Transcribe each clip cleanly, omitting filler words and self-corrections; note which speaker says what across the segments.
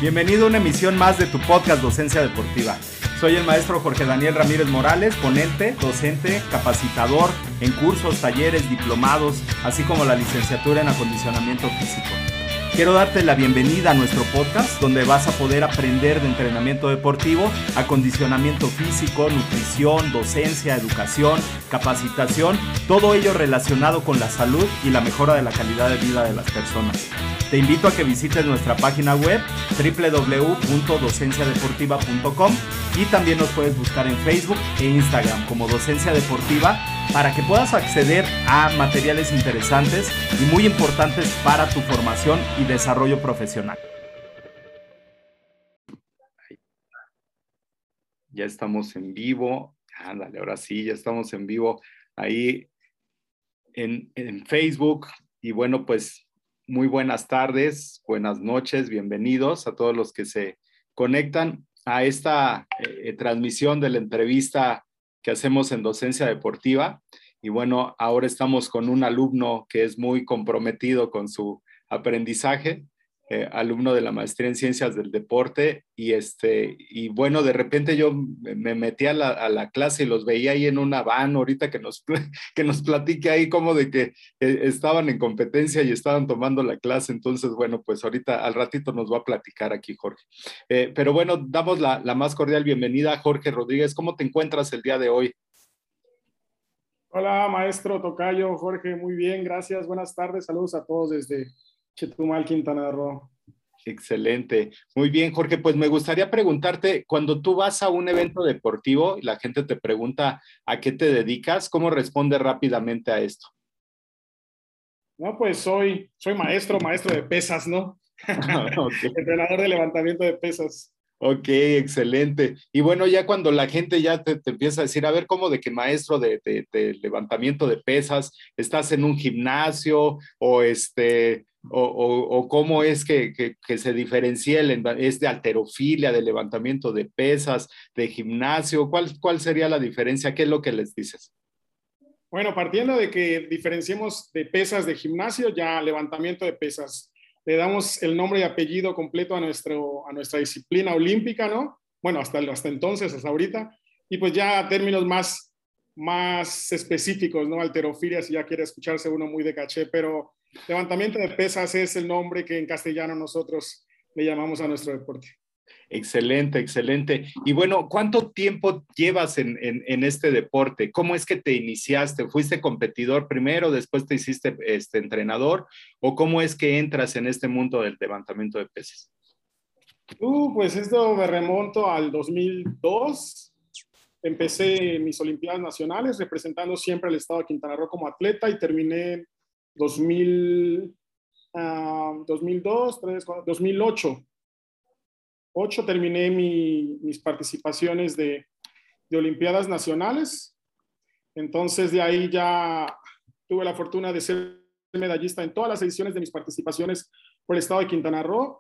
Speaker 1: Bienvenido a una emisión más de tu podcast Docencia Deportiva. Soy el maestro Jorge Daniel Ramírez Morales, ponente, docente, capacitador en cursos, talleres, diplomados, así como la licenciatura en acondicionamiento físico. Quiero darte la bienvenida a nuestro podcast, donde vas a poder aprender de entrenamiento deportivo, acondicionamiento físico, nutrición, docencia, educación, capacitación, todo ello relacionado con la salud y la mejora de la calidad de vida de las personas. Te invito a que visites nuestra página web www.docenciadeportiva.com y también nos puedes buscar en Facebook e Instagram como Docencia Deportiva para que puedas acceder a materiales interesantes y muy importantes para tu formación y desarrollo profesional. Ya estamos en vivo. Ándale, ahora sí, ya estamos en vivo ahí en Facebook. Y bueno, pues muy buenas tardes, buenas noches, bienvenidos a todos los que se conectan a esta transmisión de la entrevista que hacemos en Docencia Deportiva. Y bueno, ahora estamos con un alumno que es muy comprometido con su aprendizaje, alumno de la maestría en Ciencias del Deporte. Y bueno, de repente yo me metí a la clase y los veía ahí en una van, ahorita que nos platique ahí como de que estaban en competencia y estaban tomando la clase. Entonces, bueno, pues ahorita al ratito nos va a platicar aquí Jorge. Pero bueno, damos la más cordial bienvenida a Jorge Rodríguez. ¿Cómo te encuentras el día de hoy?
Speaker 2: Hola, maestro tocayo Jorge, muy bien, gracias, buenas tardes, saludos a todos desde Chetumal, Quintana Roo.
Speaker 1: Excelente, muy bien Jorge, pues me gustaría preguntarte, cuando tú vas a un evento deportivo y la gente te pregunta a qué te dedicas, ¿cómo respondes rápidamente a esto?
Speaker 2: No, pues soy maestro de pesas, ¿no?
Speaker 1: Okay.
Speaker 2: Entrenador de levantamiento de pesas.
Speaker 1: Ok, excelente. Y bueno, ya cuando la gente ya te empieza a decir, a ver, ¿cómo de que maestro de levantamiento de pesas, estás en un gimnasio o cómo es que se diferencia es de halterofilia, de levantamiento de pesas, de gimnasio? ¿Cuál sería la diferencia? ¿Qué es lo que les dices?
Speaker 2: Bueno, partiendo de que diferenciemos de pesas de gimnasio, ya levantamiento de pesas. Le damos el nombre y apellido completo a nuestra disciplina olímpica, ¿no? Bueno, hasta entonces, hasta ahorita. Y pues ya términos más específicos, ¿no? Halterofilia, si ya quiere escucharse uno muy de caché, pero levantamiento de pesas es el nombre que en castellano nosotros le llamamos a nuestro deporte.
Speaker 1: Excelente, excelente. Y bueno, ¿cuánto tiempo llevas en este deporte? ¿Cómo es que te iniciaste? ¿Fuiste competidor primero, después te hiciste entrenador? ¿O cómo es que entras en este mundo del levantamiento de pesas?
Speaker 2: Pues esto me remonto al 2002. Empecé mis Olimpiadas Nacionales representando siempre al estado de Quintana Roo como atleta y terminé en 2002, 2008. Terminé mis participaciones de Olimpiadas Nacionales. Entonces de ahí ya tuve la fortuna de ser medallista en todas las ediciones de mis participaciones por el estado de Quintana Roo.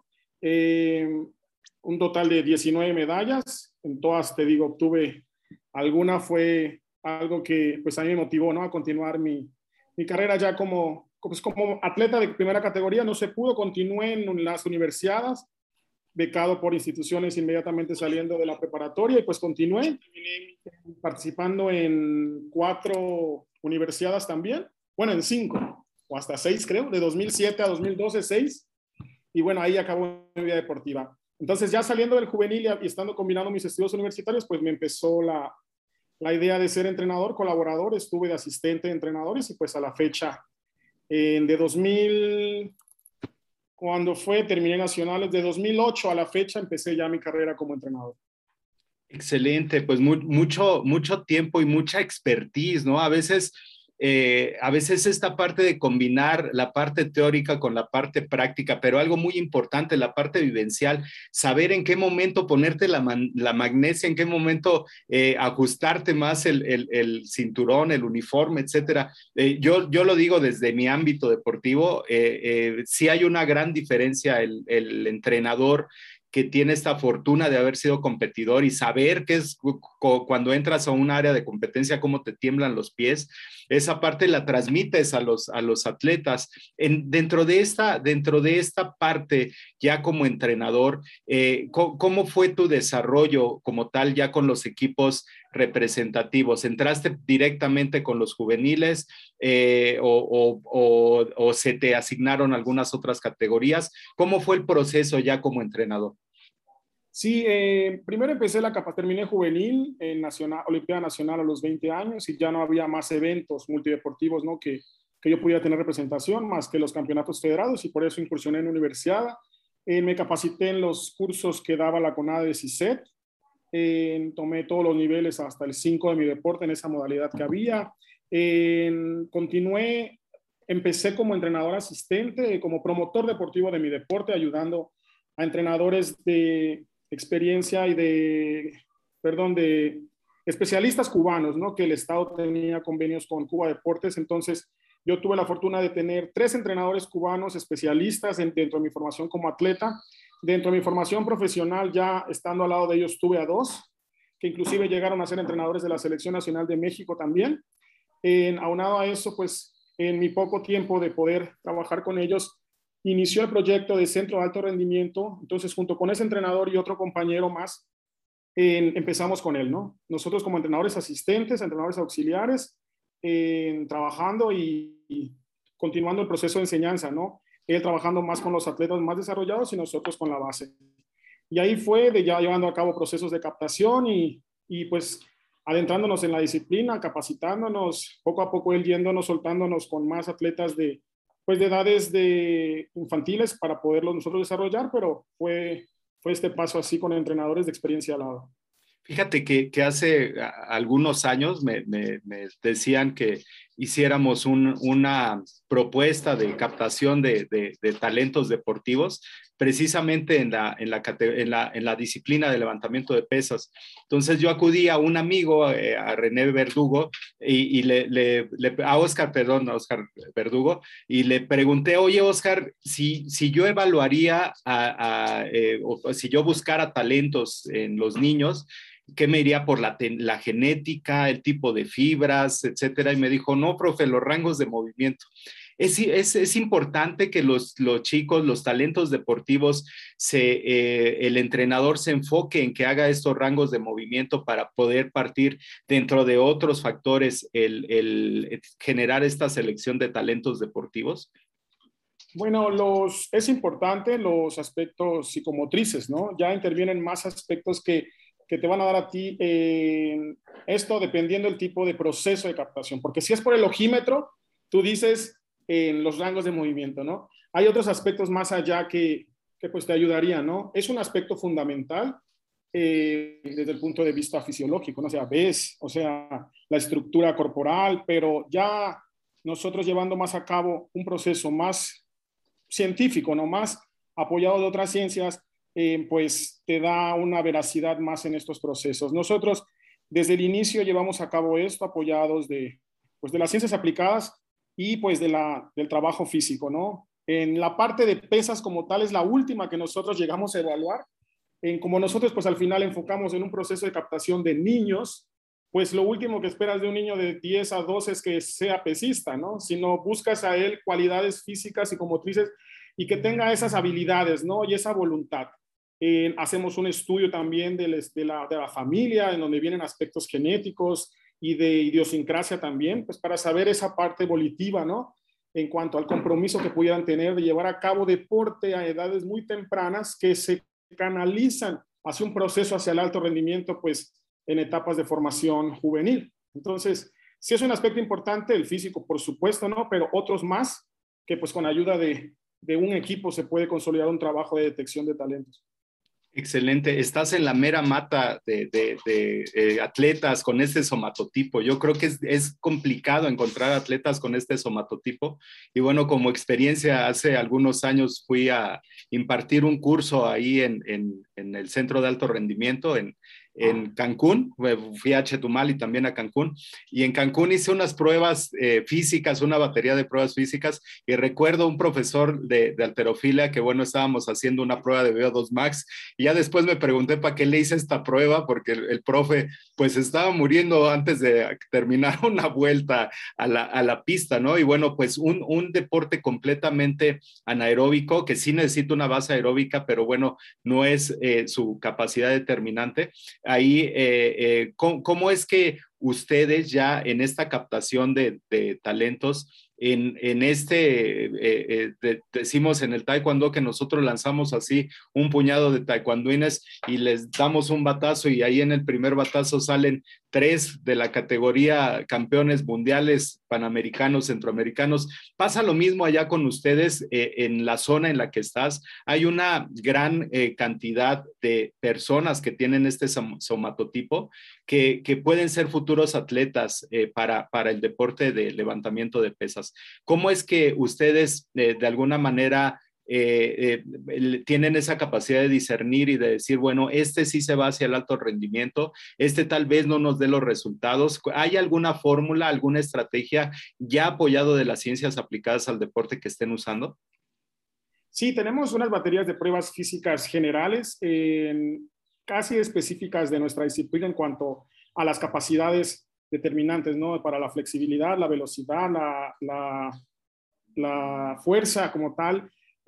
Speaker 2: Un total de 19 medallas. En todas, te digo, obtuve alguna, fue algo que pues a mí me motivó, ¿no? A continuar mi carrera ya como atleta de primera categoría. No se pudo, continué en las universidades, becado por instituciones inmediatamente saliendo de la preparatoria, y pues continué participando en 4 universidades también, bueno, en 5 o hasta 6 creo, de 2007 a 2012, 6, y bueno, ahí acabó mi vida deportiva. Entonces ya saliendo del juvenil y estando combinando mis estudios universitarios, pues me empezó la idea de ser entrenador, colaborador, estuve de asistente de entrenadores y pues a la fecha, de 2000, cuando terminé nacionales, de 2008 a la fecha empecé ya mi carrera como entrenador.
Speaker 1: Excelente, pues mucho tiempo y mucha expertise, ¿no? A veces esta parte de combinar la parte teórica con la parte práctica, pero algo muy importante, la parte vivencial, saber en qué momento ponerte la magnesia, en qué momento ajustarte más el cinturón, el uniforme, etcétera. Yo lo digo desde mi ámbito deportivo, sí hay una gran diferencia el entrenador que tiene esta fortuna de haber sido competidor y saber que es cuando entras a un área de competencia, cómo te tiemblan los pies, esa parte la transmites a los atletas. Dentro de esta parte, ya como entrenador, ¿cómo fue tu desarrollo como tal ya con los equipos representativos? ¿Entraste directamente con los juveniles o se te asignaron algunas otras categorías? ¿Cómo fue el proceso ya como entrenador?
Speaker 2: Sí, primero terminé juvenil en Olimpiada Nacional a los 20 años y ya no había más eventos multideportivos, ¿no? que yo pudiera tener representación más que los campeonatos federados y por eso incursioné en universidad. Me capacité en los cursos que daba la CONADE de CICET. Tomé todos los niveles hasta el 5 de mi deporte en esa modalidad que había. Continué, empecé como entrenador asistente, como promotor deportivo de mi deporte, ayudando a entrenadores de experiencia y de especialistas cubanos, ¿no? Que el Estado tenía convenios con Cuba Deportes. Entonces, yo tuve la fortuna de tener 3 entrenadores cubanos especialistas dentro de mi formación como atleta. Dentro de mi formación profesional, ya estando al lado de ellos, tuve a 2, que inclusive llegaron a ser entrenadores de la Selección Nacional de México también. Aunado a eso, pues, en mi poco tiempo de poder trabajar con ellos, inició el proyecto de Centro de Alto Rendimiento. Entonces, junto con ese entrenador y otro compañero más, empezamos con él, ¿no? Nosotros como entrenadores asistentes, entrenadores auxiliares, trabajando y continuando el proceso de enseñanza, ¿no? Él trabajando más con los atletas más desarrollados y nosotros con la base. Y ahí fue de ya llevando a cabo procesos de captación y pues adentrándonos en la disciplina, capacitándonos, poco a poco él yéndonos, soltándonos con más atletas de edades infantiles para poderlos nosotros desarrollar, pero fue este paso así con entrenadores de experiencia al lado.
Speaker 1: Fíjate que hace algunos años me decían que hiciéramos una propuesta de captación de talentos deportivos, precisamente en la disciplina de levantamiento de pesas. Entonces yo acudí a un amigo, a René Verdugo, a Oscar Verdugo, y le pregunté, oye, Oscar, si yo evaluaría, o si yo buscara talentos en los niños, ¿qué me iría por la genética, el tipo de fibras, etcétera? Y me dijo, no, profe, los rangos de movimiento. Es importante que los chicos, los talentos deportivos, el entrenador se enfoque en que haga estos rangos de movimiento para poder partir dentro de otros factores, el generar esta selección de talentos deportivos.
Speaker 2: Bueno, es importante los aspectos psicomotrices, ¿no? Ya intervienen más aspectos que te van a dar a ti esto dependiendo del tipo de proceso de captación. Porque si es por el ojímetro, tú dices en los rangos de movimiento, ¿no? Hay otros aspectos más allá que pues te ayudarían, ¿no? Es un aspecto fundamental desde el punto de vista fisiológico, ¿no? O sea, la estructura corporal, pero ya nosotros llevando más a cabo un proceso más científico, ¿no? Más apoyado de otras ciencias, pues te da una veracidad más en estos procesos. Nosotros desde el inicio llevamos a cabo esto apoyados de las ciencias aplicadas y pues del trabajo físico, ¿no? En la parte de pesas como tal es la última que nosotros llegamos a evaluar. Como nosotros pues al final enfocamos en un proceso de captación de niños, pues lo último que esperas de un niño de 10 a 12 es que sea pesista, ¿no? Sino buscas a él cualidades físicas y psicomotrices y que tenga esas habilidades, ¿no? Y esa voluntad. Hacemos un estudio también de la familia, en donde vienen aspectos genéticos y de idiosincrasia también, pues para saber esa parte volitiva, ¿no? En cuanto al compromiso que pudieran tener de llevar a cabo deporte a edades muy tempranas que se canalizan hacia un proceso hacia el alto rendimiento, pues en etapas de formación juvenil. Entonces, sí es un aspecto importante, el físico, por supuesto, ¿no? Pero otros más que pues con ayuda de un equipo se puede consolidar un trabajo de detección de talentos.
Speaker 1: Excelente. Estás en la mera mata de atletas con este somatotipo. Yo creo que es complicado encontrar atletas con este somatotipo. Y bueno, como experiencia, hace algunos años fui a impartir un curso ahí en el Centro de Alto Rendimiento, en en Cancún, fui a Chetumal y también a Cancún, y en Cancún hice unas pruebas físicas, una batería de pruebas físicas, y recuerdo un profesor de halterofilia que, bueno, estábamos haciendo una prueba de VO2 Max, y ya después me pregunté para qué le hice esta prueba, porque el profe pues estaba muriendo antes de terminar una vuelta a la pista, ¿no? Y bueno, pues un deporte completamente anaeróbico, que sí necesita una base aeróbica, pero bueno, no es su capacidad determinante. Ahí, ¿cómo es que ustedes ya en esta captación de talentos, en decimos en el taekwondo que nosotros lanzamos así un puñado de taekwondoines y les damos un batazo y ahí en el primer batazo salen 3 de la categoría campeones mundiales, panamericanos, centroamericanos? ¿Pasa lo mismo allá con ustedes en la zona en la que estás? Hay una gran cantidad de personas que tienen este somatotipo que pueden ser futuros atletas para el deporte de levantamiento de pesas. ¿Cómo es que ustedes de alguna manera tienen esa capacidad de discernir y de decir, bueno, este sí se va hacia el alto rendimiento, este tal vez no nos dé los resultados? ¿Hay alguna fórmula, alguna estrategia ya apoyado de las ciencias aplicadas al deporte que estén usando?
Speaker 2: Sí, tenemos unas baterías de pruebas físicas generales, casi específicas de nuestra disciplina en cuanto a las capacidades determinantes, ¿no? Para la flexibilidad, la velocidad, la fuerza como tal,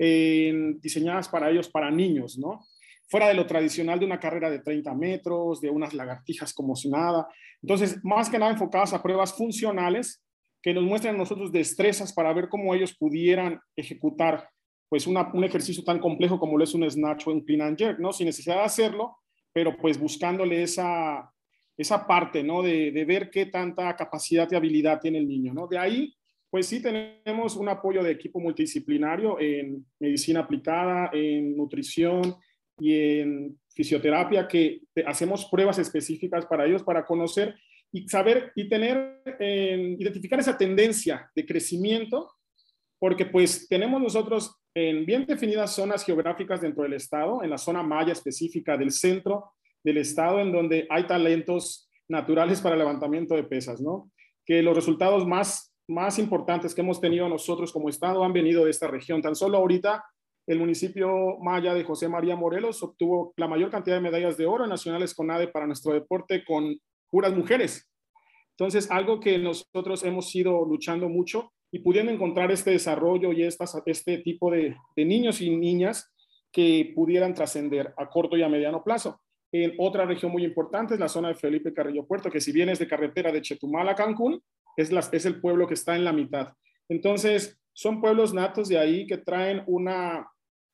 Speaker 2: diseñadas para ellos, para niños, ¿no? Fuera de lo tradicional de una carrera de 30 metros, de unas lagartijas como si nada. Entonces, más que nada enfocadas a pruebas funcionales que nos muestran a nosotros destrezas para ver cómo ellos pudieran ejecutar pues un ejercicio tan complejo como lo es un snatch o un clean and jerk, ¿no? Sin necesidad de hacerlo, pero pues buscándole esa parte, ¿no? De ver qué tanta capacidad y habilidad tiene el niño, ¿no? De ahí, pues sí tenemos un apoyo de equipo multidisciplinario en medicina aplicada, en nutrición y en fisioterapia, que hacemos pruebas específicas para ellos, para conocer y saber y tener, identificar esa tendencia de crecimiento, porque pues tenemos nosotros en bien definidas zonas geográficas dentro del estado, en la zona maya específica del centro del estado, en donde hay talentos naturales para levantamiento de pesas, ¿no? Que los resultados más importantes que hemos tenido nosotros como estado han venido de esta región. Tan solo ahorita el municipio maya de José María Morelos obtuvo la mayor cantidad de medallas de oro nacionales CONADE para nuestro deporte con puras mujeres. Entonces, algo que nosotros hemos ido luchando mucho y pudiendo encontrar este desarrollo y este tipo de niños y niñas que pudieran trascender a corto y a mediano plazo. En otra región muy importante es la zona de Felipe Carrillo Puerto, que si bien es de carretera de Chetumal a Cancún, es el pueblo que está en la mitad. Entonces, son pueblos natos de ahí que traen una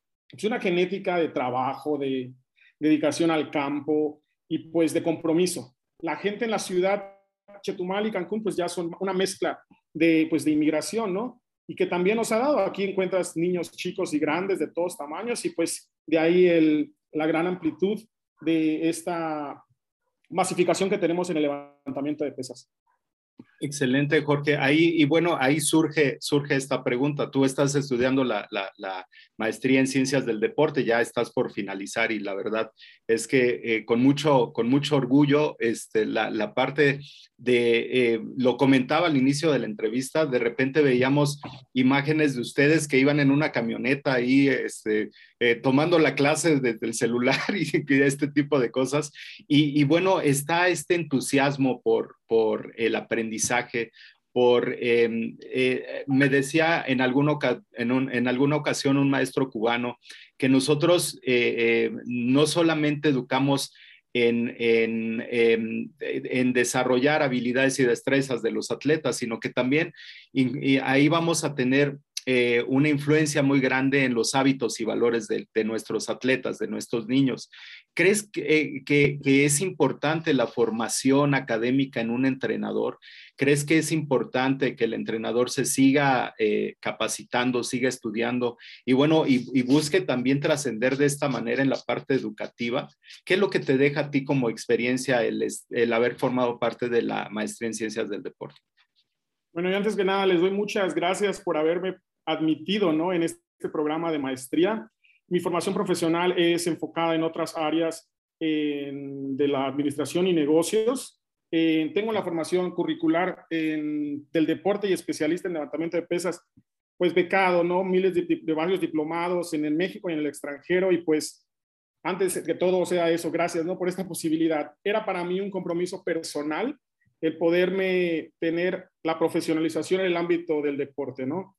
Speaker 2: genética de trabajo, de dedicación al campo y pues de compromiso. La gente en la ciudad, Chetumal y Cancún, pues ya son una mezcla pues de inmigración, ¿no? Y que también nos ha dado, aquí encuentras niños chicos y grandes de todos tamaños y pues de ahí la gran amplitud de esta masificación que tenemos en el levantamiento de pesas.
Speaker 1: Excelente, Jorge. Ahí, y bueno, ahí surge esta pregunta. Tú estás estudiando la maestría en ciencias del deporte, ya estás por finalizar y la verdad es que con mucho orgullo, la parte lo comentaba al inicio de la entrevista, de repente veíamos imágenes de ustedes que iban en una camioneta ahí, tomando la clase desde el celular y este tipo de cosas. Y bueno, está este entusiasmo por el aprendizaje, me decía en alguna ocasión un maestro cubano que nosotros no solamente educamos en desarrollar habilidades y destrezas de los atletas, sino que también y ahí vamos a tener una influencia muy grande en los hábitos y valores de nuestros atletas, de nuestros niños. ¿Crees que es importante la formación académica en un entrenador? ¿Crees que es importante que el entrenador se siga capacitando, siga estudiando y bueno, y busque también trascender de esta manera en la parte educativa? ¿Qué es lo que te deja a ti como experiencia el haber formado parte de la maestría en ciencias del deporte?
Speaker 2: Bueno, y antes que nada, les doy muchas gracias por haberme admitido, ¿no? En este programa de maestría. Mi formación profesional es enfocada en otras áreas de la administración y negocios. Tengo la formación curricular del deporte y especialista en levantamiento de pesas, pues becado, ¿no? Miles de varios diplomados en el México y en el extranjero, y pues antes que todo sea eso, gracias, ¿no? Por esta posibilidad. Era para mí un compromiso personal el poderme tener la profesionalización en el ámbito del deporte, ¿no?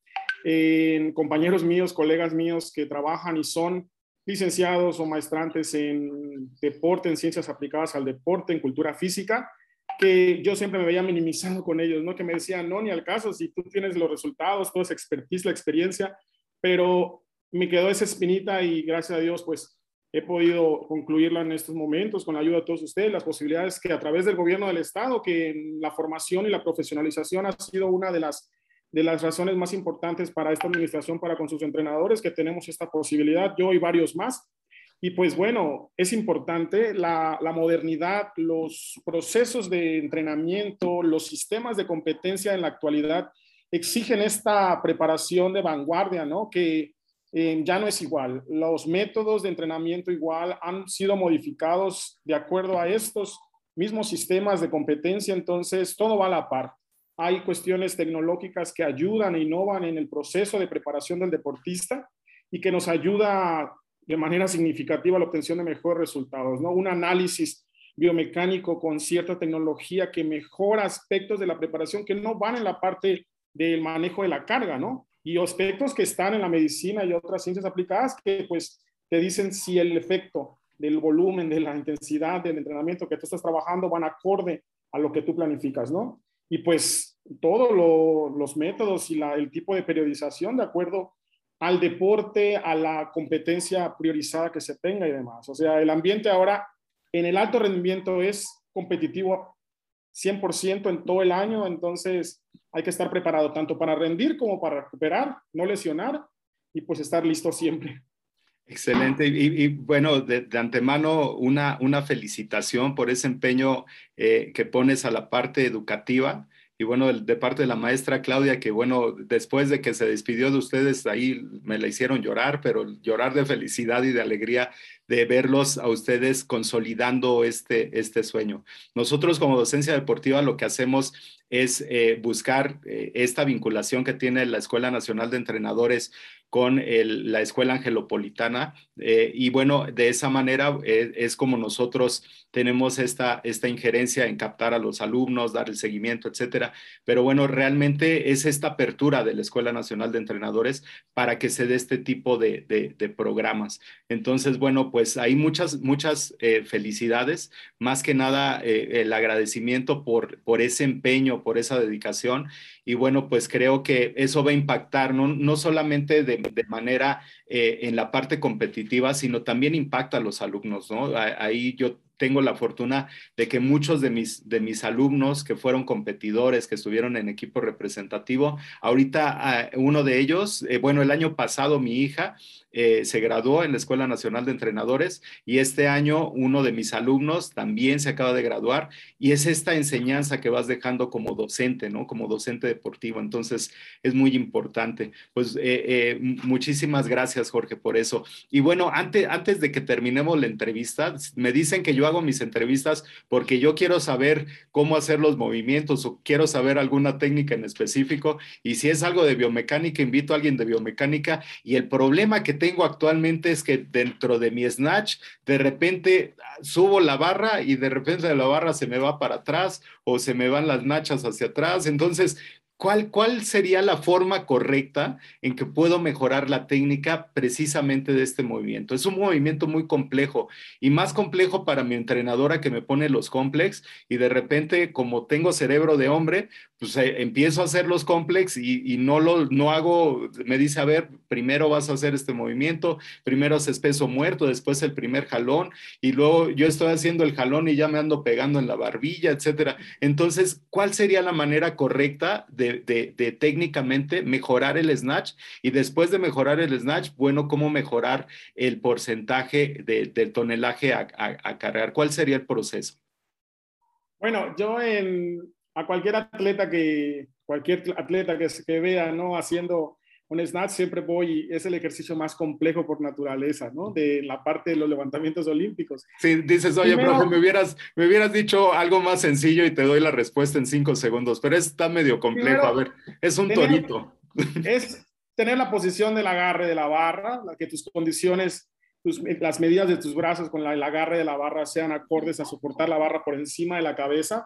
Speaker 2: Compañeros míos, colegas míos que trabajan y son licenciados o maestrantes en deporte, en ciencias aplicadas al deporte, en cultura física, que yo siempre me veía minimizado con ellos, ¿no? Que me decían, no, ni al caso, si tú tienes los resultados, toda esa expertise, la experiencia, pero me quedó esa espinita y gracias a Dios, pues he podido concluirla en estos momentos con la ayuda de todos ustedes, las posibilidades que a través del gobierno del Estado, que en la formación y la profesionalización ha sido una de las razones más importantes para esta administración, para con sus entrenadores, que tenemos esta posibilidad, yo y varios más. Y pues bueno, es importante la modernidad, los procesos de entrenamiento, los sistemas de competencia en la actualidad exigen esta preparación de vanguardia, ¿no? Que ya no es igual. Los métodos de entrenamiento igual han sido modificados de acuerdo a estos mismos sistemas de competencia, entonces todo va a la par. Hay cuestiones tecnológicas que ayudan e innovan en el proceso de preparación del deportista y que nos ayuda de manera significativa a la obtención de mejores resultados, ¿no? Un análisis biomecánico con cierta tecnología que mejora aspectos de la preparación que no van en la parte del manejo de la carga, ¿no? Y aspectos que están en la medicina y otras ciencias aplicadas que pues te dicen si el efecto del volumen, de la intensidad del entrenamiento que tú estás trabajando van acorde a lo que tú planificas, ¿no? Y pues todos los métodos y el tipo de periodización de acuerdo al deporte, a la competencia priorizada que se tenga y demás. O sea, el ambiente ahora en el alto rendimiento es competitivo 100% en todo el año, entonces hay que estar preparado tanto para rendir como para recuperar, no lesionar y pues estar listo siempre.
Speaker 1: Excelente. Bueno, de antemano una felicitación por ese empeño que pones a la parte educativa. Y bueno, de parte de la maestra Claudia, que bueno, después de que se despidió de ustedes, ahí me la hicieron llorar, pero llorar de felicidad y de alegría de verlos a ustedes consolidando este sueño. Nosotros como docencia deportiva lo que hacemos es buscar esta vinculación que tiene la Escuela Nacional de Entrenadores con la Escuela Angelopolitana y bueno, de esa manera es como nosotros tenemos esta injerencia en captar a los alumnos, dar el seguimiento, etcétera. Pero bueno, realmente es esta apertura de la Escuela Nacional de Entrenadores para que se dé este tipo de programas. Entonces, bueno, pues hay muchas felicidades. Más que nada, el agradecimiento por ese empeño, por esa dedicación. Y bueno, pues creo que eso va a impactar no solamente de manera en la parte competitiva, sino también impacta a los alumnos, ¿no? Ahí yo tengo la fortuna de que muchos de mis alumnos que fueron competidores, que estuvieron en equipo representativo, ahorita uno de ellos, bueno, el año pasado mi hija se graduó en la Escuela Nacional de Entrenadores y este año uno de mis alumnos también se acaba de graduar y es esta enseñanza que vas dejando como docente, ¿no? Como docente deportivo. Entonces es muy importante. Pues muchísimas gracias, Jorge, por eso. Y bueno, antes de que terminemos la entrevista, me dicen que yo hago mis entrevistas porque yo quiero saber cómo hacer los movimientos o quiero saber alguna técnica en específico y si es algo de biomecánica, invito a alguien de biomecánica y el problema que tengo actualmente es que dentro de mi snatch, de repente subo la barra y de repente la barra se me va para atrás o se me van las nachas hacia atrás, entonces ¿cuál sería la forma correcta en que puedo mejorar la técnica precisamente de este movimiento? Es un movimiento muy complejo y más complejo para mi entrenadora que me pone los complex y de repente como tengo cerebro de hombre, pues empiezo a hacer los complex y no hago, me dice, a ver, primero vas a hacer este movimiento, primero haces peso muerto, después el primer jalón y luego yo estoy haciendo el jalón y ya me ando pegando en la barbilla, etcétera. Entonces, ¿cuál sería la manera correcta de técnicamente mejorar el snatch? Y después de mejorar el snatch, bueno, ¿cómo mejorar el porcentaje del tonelaje a cargar? ¿Cuál sería el proceso?
Speaker 2: Bueno, yo a cualquier atleta que vea, ¿no? Haciendo un snatch siempre voy, es el ejercicio más complejo por naturaleza, ¿no? De la parte de los levantamientos olímpicos.
Speaker 1: Sí, dices, oye, profe,
Speaker 2: Primero,
Speaker 1: me hubieras dicho algo más sencillo y te doy la respuesta en 5 segundos, pero está medio complejo. A
Speaker 2: primero
Speaker 1: ver, es un
Speaker 2: tener,
Speaker 1: torito.
Speaker 2: es tener la posición del agarre de la barra, que tus condiciones, las medidas de tus brazos con el agarre de la barra sean acordes a soportar la barra por encima de la cabeza.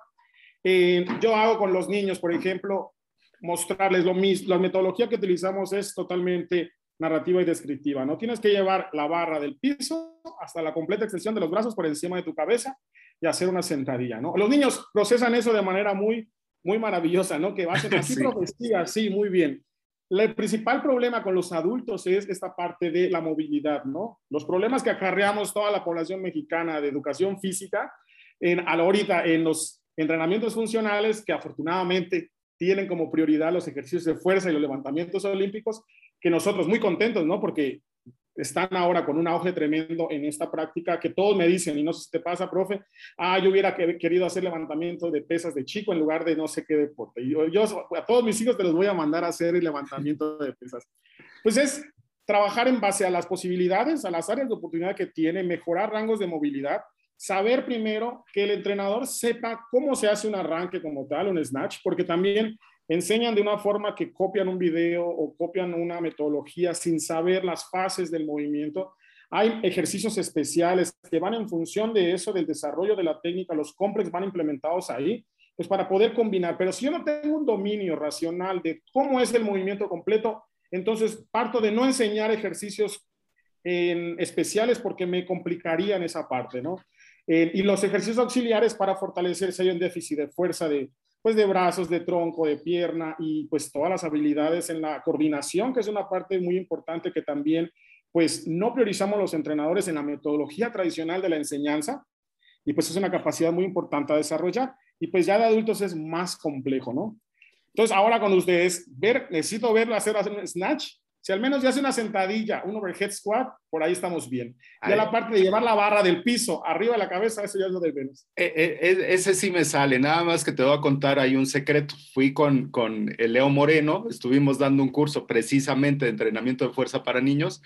Speaker 2: Yo hago con los niños, por ejemplo, mostrarles lo mismo. La metodología que utilizamos es totalmente narrativa y descriptiva. No tienes que llevar la barra del piso hasta la completa extensión de los brazos por encima de tu cabeza y hacer una sentadilla, ¿no? Los niños procesan eso de manera muy maravillosa, ¿no? Que hacen así,
Speaker 1: Sí.
Speaker 2: profecía, sí, muy bien. El principal problema con los adultos es esta parte de la movilidad, ¿no? Los problemas que acarreamos toda la población mexicana de educación física ahorita en los entrenamientos funcionales, que afortunadamente tienen como prioridad los ejercicios de fuerza y los levantamientos olímpicos, que nosotros muy contentos, ¿no? Porque están ahora con un auge tremendo en esta práctica que todos me dicen, y no sé si te pasa, profe, yo hubiera querido hacer levantamiento de pesas de chico en lugar de no sé qué deporte. Y yo a todos mis hijos te los voy a mandar a hacer el levantamiento de pesas. Pues es trabajar en base a las posibilidades, a las áreas de oportunidad que tiene, mejorar rangos de movilidad, saber primero que el entrenador sepa cómo se hace un arranque como tal, un snatch, porque también enseñan de una forma que copian un video o copian una metodología sin saber las fases del movimiento. Hay ejercicios especiales que van en función de eso, del desarrollo de la técnica, los complexes van implementados ahí, pues para poder combinar. Pero si yo no tengo un dominio racional de cómo es el movimiento completo, entonces parto de no enseñar ejercicios especiales porque me complicarían esa parte, ¿no? Y los ejercicios auxiliares para fortalecer si hay un déficit de fuerza pues de brazos, de tronco, de pierna y pues todas las habilidades en la coordinación, que es una parte muy importante que también pues no priorizamos los entrenadores en la metodología tradicional de la enseñanza y pues es una capacidad muy importante a desarrollar y pues ya de adultos es más complejo, ¿no? Entonces ahora cuando ustedes necesito verlo hacer un snatch, si al menos ya hace una sentadilla, un overhead squat, por ahí estamos bien. Ya la parte de llevar la barra del piso arriba de la cabeza, eso ya es lo de menos.
Speaker 1: Ese sí me sale, nada más que te voy a contar ahí un secreto. Fui con el Leo Moreno, estuvimos dando un curso precisamente de entrenamiento de fuerza para niños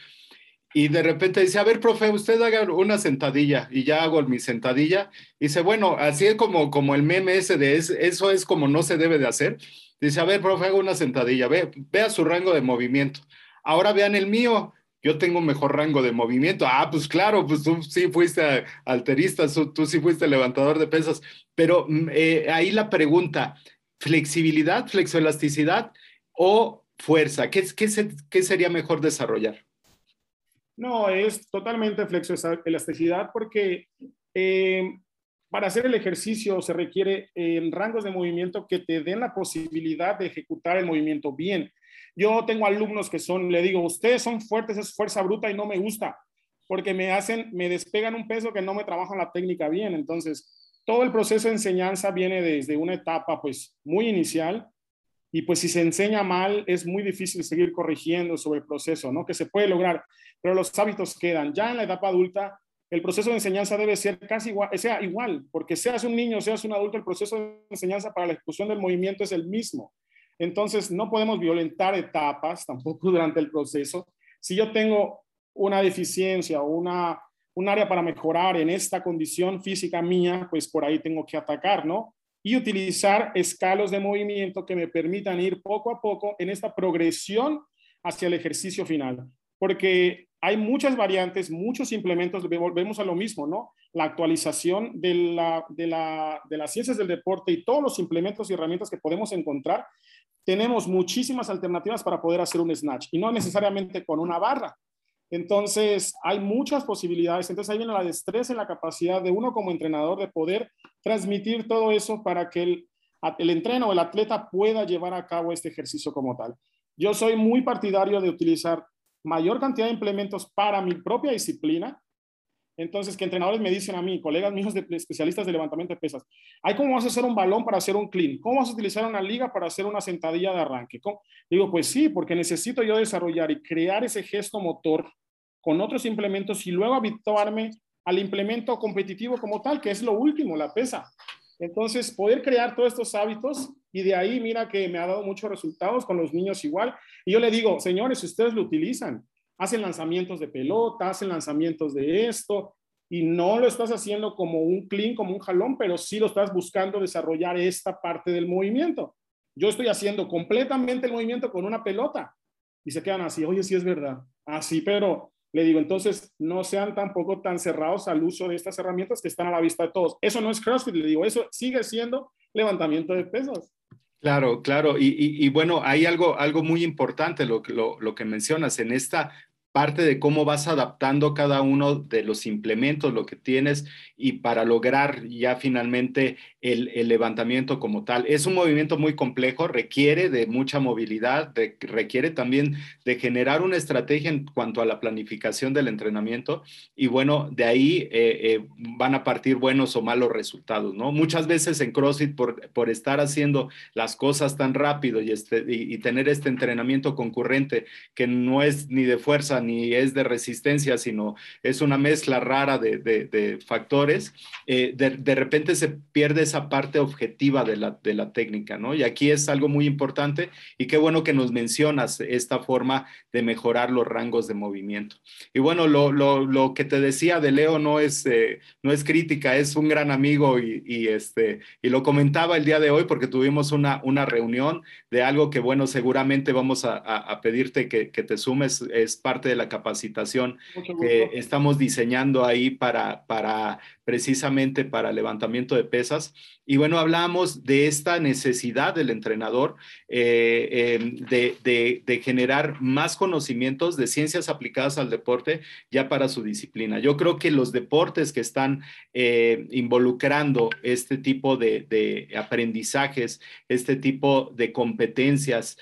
Speaker 1: y de repente dice, a ver, profe, usted haga una sentadilla y ya hago mi sentadilla. Y dice, bueno, así es como el meme ese de eso es como no se debe de hacer. Dice, a ver, profe, haga una sentadilla, vea su rango de movimiento. Ahora vean el mío, yo tengo mejor rango de movimiento. Pues claro, pues tú sí fuiste alterista, tú sí fuiste levantador de pesas, pero ahí la pregunta, flexibilidad, flexoelasticidad o fuerza, ¿qué sería mejor desarrollar?
Speaker 2: No, es totalmente flexoelasticidad porque para hacer el ejercicio se requiere rangos de movimiento que te den la posibilidad de ejecutar el movimiento bien. Yo tengo alumnos que le digo, ustedes son fuertes, es fuerza bruta y no me gusta, porque me despegan un peso que no me trabajan la técnica bien. Entonces, todo el proceso de enseñanza viene desde una etapa pues muy inicial y pues si se enseña mal es muy difícil seguir corrigiendo sobre el proceso, ¿no? Que se puede lograr, pero los hábitos quedan. Ya en la etapa adulta, el proceso de enseñanza debe ser casi igual, sea igual, porque seas un niño, seas un adulto, el proceso de enseñanza para la ejecución del movimiento es el mismo. Entonces, no podemos violentar etapas tampoco durante el proceso. Si yo tengo una deficiencia o un área para mejorar en esta condición física mía, pues por ahí tengo que atacar, ¿no? Y utilizar escalos de movimiento que me permitan ir poco a poco en esta progresión hacia el ejercicio final. Porque hay muchas variantes, muchos implementos, volvemos a lo mismo, ¿no? La actualización de las ciencias del deporte y todos los implementos y herramientas que podemos encontrar, tenemos muchísimas alternativas para poder hacer un snatch y no necesariamente con una barra. Entonces, hay muchas posibilidades. Entonces, ahí viene la destreza y la capacidad de uno como entrenador de poder transmitir todo eso para que el entreno o el atleta pueda llevar a cabo este ejercicio como tal. Yo soy muy partidario de utilizar mayor cantidad de implementos para mi propia disciplina. Entonces, que entrenadores me dicen a mí, colegas míos de especialistas de levantamiento de pesas, ¿cómo vas a hacer un balón para hacer un clean? ¿Cómo vas a utilizar una liga para hacer una sentadilla de arranque? Digo, pues sí, porque necesito yo desarrollar y crear ese gesto motor con otros implementos y luego habituarme al implemento competitivo como tal, que es lo último, la pesa. Entonces, poder crear todos estos hábitos Y de ahí, mira que me ha dado muchos resultados con los niños igual. Y yo le digo, señores, si ustedes lo utilizan, hacen lanzamientos de pelota, hacen lanzamientos de esto, y no lo estás haciendo como un clean, como un jalón, pero sí lo estás buscando desarrollar esta parte del movimiento. Yo estoy haciendo completamente el movimiento con una pelota. Y se quedan así, oye, sí es verdad. Así, pero le digo, entonces no sean tampoco tan cerrados al uso de estas herramientas que están a la vista de todos. Eso no es CrossFit, le digo, eso sigue siendo levantamiento de pesos.
Speaker 1: Claro, claro. Y bueno, hay algo muy importante lo que mencionas en esta parte de cómo vas adaptando cada uno de los implementos, lo que tienes, y para lograr ya finalmente el levantamiento como tal. Es un movimiento muy complejo, requiere de mucha movilidad, requiere también de generar una estrategia en cuanto a la planificación del entrenamiento, y bueno, de ahí van a partir buenos o malos resultados, ¿no? Muchas veces en CrossFit, por estar haciendo las cosas tan rápido y tener este entrenamiento concurrente que no es ni de fuerza ni es de resistencia, sino es una mezcla rara de factores, de repente se pierde esa parte objetiva de la técnica, ¿no? Y aquí es algo muy importante, y qué bueno que nos mencionas esta forma de mejorar los rangos de movimiento. Y bueno, lo que te decía de Leo no es crítica, es un gran amigo, y lo comentaba el día de hoy porque tuvimos una reunión de algo que, bueno, seguramente vamos a pedirte que te sumes. Es parte de la capacitación
Speaker 2: Mucho
Speaker 1: que
Speaker 2: gusto.
Speaker 1: estamos diseñando ahí precisamente para levantamiento de pesas. Y bueno, hablamos de esta necesidad del entrenador, de generar más conocimientos de ciencias aplicadas al deporte ya para su disciplina. Yo creo que los deportes que están involucrando este tipo de aprendizajes, este tipo de competencias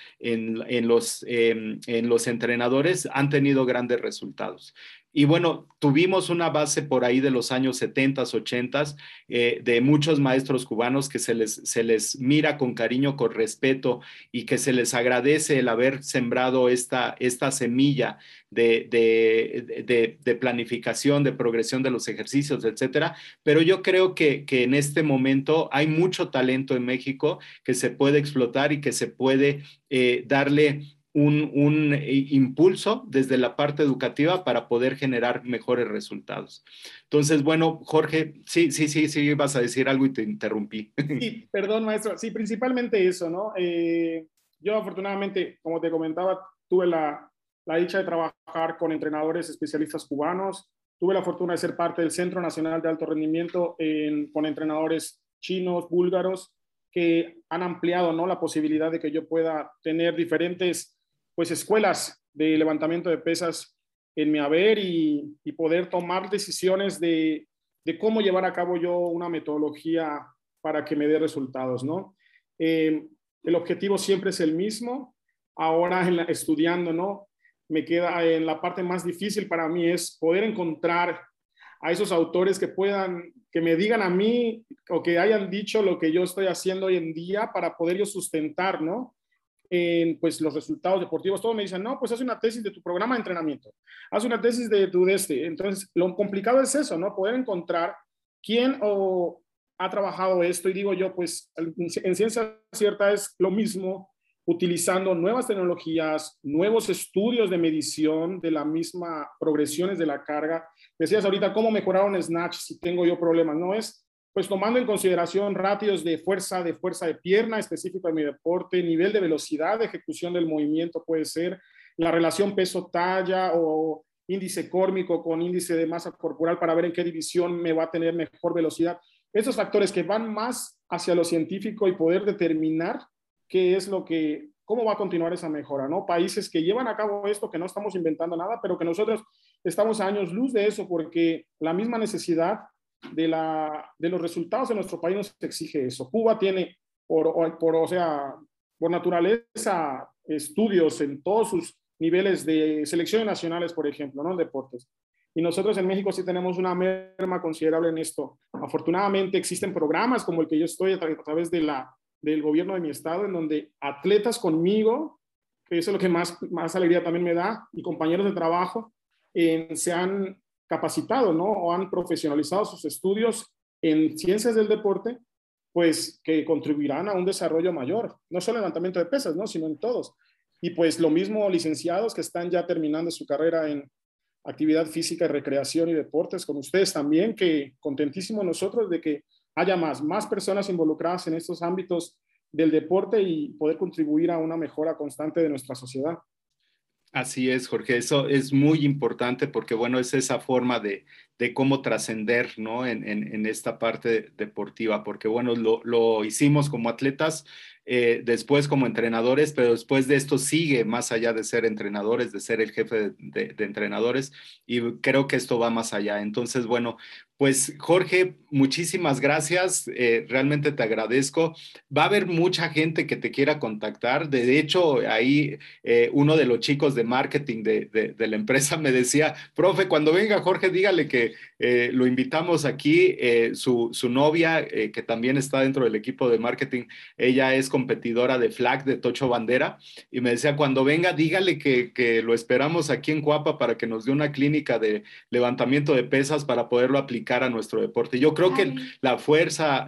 Speaker 1: en los entrenadores han tenido grandes resultados. Y bueno, tuvimos una base por ahí de los años 70, 80, de muchos maestros cubanos que se les mira con cariño, con respeto, y que se les agradece el haber sembrado esta semilla de planificación, de progresión de los ejercicios, etcétera. Pero yo creo que en este momento hay mucho talento en México que se puede explotar y que se puede darle un impulso desde la parte educativa para poder generar mejores resultados. Entonces, bueno, Jorge, sí, vas a decir algo y te interrumpí.
Speaker 2: Sí, perdón, maestro. Sí, principalmente eso, ¿no? Yo afortunadamente, como te comentaba, tuve la dicha de trabajar con entrenadores especialistas cubanos. Tuve la fortuna de ser parte del Centro Nacional de Alto Rendimiento con entrenadores chinos, búlgaros, que han ampliado, ¿no?, la posibilidad de que yo pueda tener diferentes, pues, escuelas de levantamiento de pesas en mi haber, y poder tomar decisiones de cómo llevar a cabo yo una metodología para que me dé resultados, ¿no? El objetivo siempre es el mismo. Ahora estudiando, ¿no? Me queda en la parte más difícil para mí es poder encontrar a esos autores que puedan, que me digan a mí o que hayan dicho lo que yo estoy haciendo hoy en día para poder yo sustentar, ¿no? Pues los resultados deportivos. Todos me dicen, no, pues haz una tesis de tu programa de entrenamiento, haz una tesis de tu de este. Entonces, lo complicado es eso, ¿no? Poder encontrar quién ha trabajado esto, y digo yo, pues en ciencia cierta es lo mismo, utilizando nuevas tecnologías, nuevos estudios de medición de la misma progresiones de la carga. Decías ahorita cómo mejorar un snatch si tengo yo problemas, ¿no? Es pues tomando en consideración ratios de fuerza de pierna específico de mi deporte, nivel de velocidad de ejecución del movimiento puede ser, la relación peso-talla o índice córmico con índice de masa corporal para ver en qué división me va a tener mejor velocidad. Esos factores que van más hacia lo científico y poder determinar qué es cómo va a continuar esa mejora, ¿no? Países que llevan a cabo esto, que no estamos inventando nada, pero que nosotros estamos a años luz de eso, porque la misma necesidad de los resultados de nuestro país nos exige eso. Cuba tiene, o sea, por naturaleza, estudios en todos sus niveles de selecciones nacionales, por ejemplo, ¿no? En deportes. Y nosotros en México sí tenemos una merma considerable en esto. Afortunadamente existen programas como el que yo estoy a través del gobierno de mi estado, en donde atletas conmigo, que eso es lo que más alegría también me da, y compañeros de trabajo, se han capacitado, ¿no? O han profesionalizado sus estudios en ciencias del deporte pues que contribuirán a un desarrollo mayor, no solo en levantamiento de pesas, ¿no? Sino en todos. Y pues lo mismo licenciados que están ya terminando su carrera en actividad física, recreación y deportes, con ustedes también, que contentísimos nosotros de que haya más personas involucradas en estos ámbitos del deporte y poder contribuir a una mejora constante de nuestra sociedad.
Speaker 1: Así es, Jorge, eso es muy importante porque, bueno, es esa forma de cómo trascender, ¿no? En esta parte deportiva, porque, bueno, lo hicimos como atletas, después como entrenadores, pero después de esto sigue más allá de ser entrenadores, de ser el jefe de entrenadores, y creo que esto va más allá. Entonces, bueno, pues Jorge, muchísimas gracias, realmente te agradezco. Va a haber mucha gente que te quiera contactar, de hecho, ahí uno de los chicos de marketing de la empresa me decía, profe, cuando venga Jorge, dígale que lo invitamos aquí, su novia, que también está dentro del equipo de marketing, ella es competidora de flag de Tocho Bandera, y me decía, cuando venga, dígale que lo esperamos aquí en Coapa para que nos dé una clínica de levantamiento de pesas para poderlo aplicar a nuestro deporte. Yo creo que la fuerza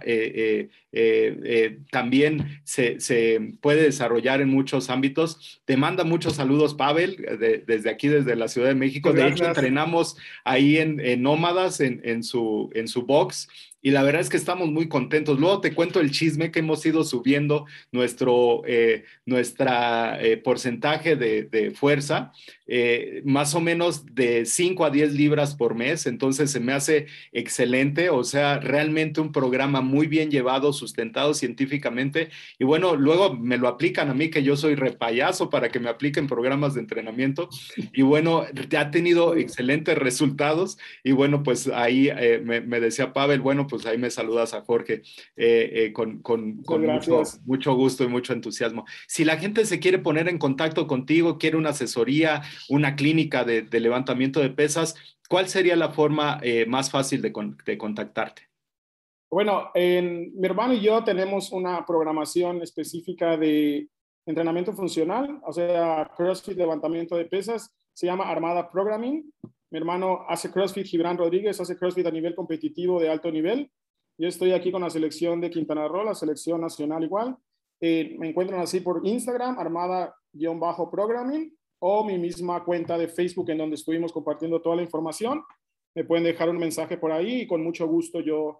Speaker 1: también se puede desarrollar en muchos ámbitos. Te manda muchos saludos, Pavel, desde aquí, desde la Ciudad de México. De hecho, entrenamos ahí en Nómadas, en su box, y la verdad es que estamos muy contentos. Luego te cuento el chisme que hemos ido subiendo nuestra porcentaje de fuerza, más o menos de 5 a 10 libras por mes, entonces se me hace excelente, o sea, realmente un programa muy bien llevado, sustentado científicamente, y bueno, luego me lo aplican a mí, que yo soy repayazo para que me apliquen programas de entrenamiento, y bueno, ha tenido excelentes resultados, y bueno, pues ahí me decía Pavel, bueno, pues ahí me saludas a Jorge con mucho gusto y mucho entusiasmo. Si la gente se quiere poner en contacto contigo, quiere una asesoría, una clínica de levantamiento de pesas, ¿cuál sería la forma más fácil de contactarte?
Speaker 2: Bueno, mi hermano y yo tenemos una programación específica de entrenamiento funcional, o sea, CrossFit, levantamiento de pesas, se llama Armada Programming. Mi hermano hace CrossFit, Gibran Rodríguez hace CrossFit a nivel competitivo de alto nivel. Yo estoy aquí con la selección de Quintana Roo, la selección nacional igual. Me encuentran así por Instagram, Armada-Programming, o mi misma cuenta de Facebook en donde estuvimos compartiendo toda la información. Me pueden dejar un mensaje por ahí y con mucho gusto yo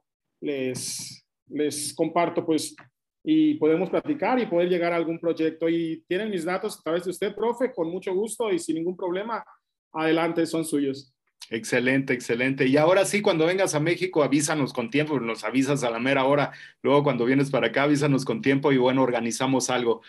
Speaker 2: les comparto, pues, y podemos platicar y poder llegar a algún proyecto. Y tienen mis datos a través de usted, profe, con mucho gusto y sin ningún problema. Adelante, son suyos.
Speaker 1: Excelente, excelente. Y ahora sí, cuando vengas a México, avísanos con tiempo, nos avisas a la mera hora. Luego, cuando vienes para acá, avísanos con tiempo y bueno, organizamos algo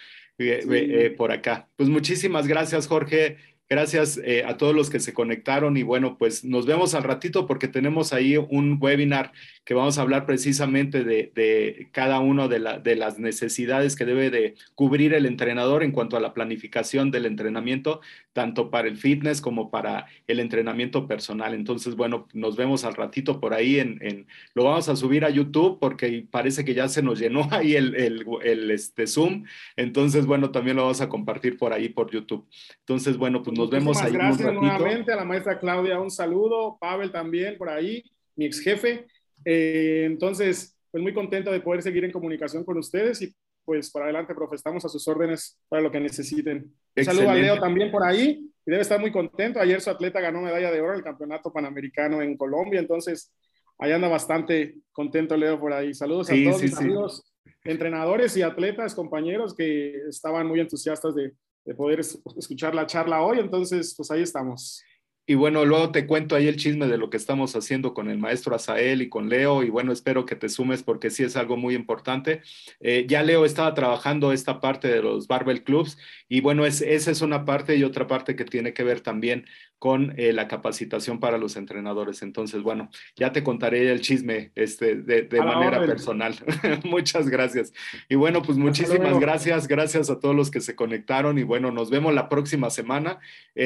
Speaker 1: por acá. Pues muchísimas gracias, Jorge. Gracias a todos los que se conectaron y bueno, pues nos vemos al ratito porque tenemos ahí un webinar que vamos a hablar precisamente de cada uno de las necesidades que debe de cubrir el entrenador en cuanto a la planificación del entrenamiento, tanto para el fitness como para el entrenamiento personal. Entonces, bueno, nos vemos al ratito por ahí lo vamos a subir a YouTube porque parece que ya se nos llenó ahí el Zoom. Entonces, bueno, también lo vamos a compartir por ahí por YouTube. Entonces, bueno, pues nos vemos ahí en un ratito.
Speaker 2: Muchísimas gracias nuevamente a la maestra Claudia, un saludo, Pavel también por ahí, mi ex jefe. Entonces, pues muy contento de poder seguir en comunicación con ustedes y pues para adelante, profe, estamos a sus órdenes para lo que necesiten. Un saludo a Leo también por ahí, y debe estar muy contento. Ayer su atleta ganó medalla de oro en el Campeonato Panamericano en Colombia, entonces ahí anda bastante contento Leo por ahí. Saludos a todos mis amigos, entrenadores y atletas, compañeros que estaban muy entusiastas de poder escuchar la charla hoy, entonces pues ahí estamos.
Speaker 1: Y bueno, luego te cuento ahí el chisme de lo que estamos haciendo con el maestro Azael y con Leo, y bueno, espero que te sumes porque sí es algo muy importante. Ya Leo estaba trabajando esta parte de los Barbell Clubs, y bueno, esa es una parte y otra parte que tiene que ver también con la capacitación para los entrenadores. Entonces, bueno, ya te contaré el chisme de manera personal. Muchas gracias. Y bueno, pues muchísimas gracias a todos los que se conectaron, y bueno, nos vemos la próxima semana.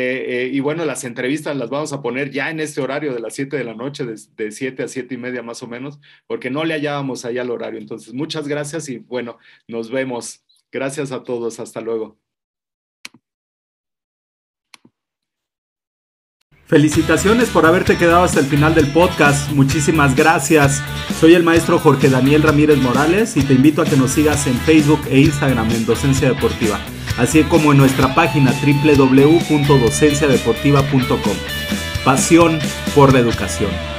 Speaker 1: Y bueno, las entrevistas las vamos a poner ya en este horario de las 7 de la noche, de 7 a 7 y media más o menos, porque no le hallábamos ahí al horario. Entonces, muchas gracias y bueno, nos vemos. Gracias a todos. Hasta luego. Felicitaciones por haberte quedado hasta el final del podcast. Muchísimas gracias. Soy el maestro Jorge Daniel Ramírez Morales y te invito a que nos sigas en Facebook e Instagram en Docencia Deportiva, así como en nuestra página www.docenciadeportiva.com. Pasión por la educación.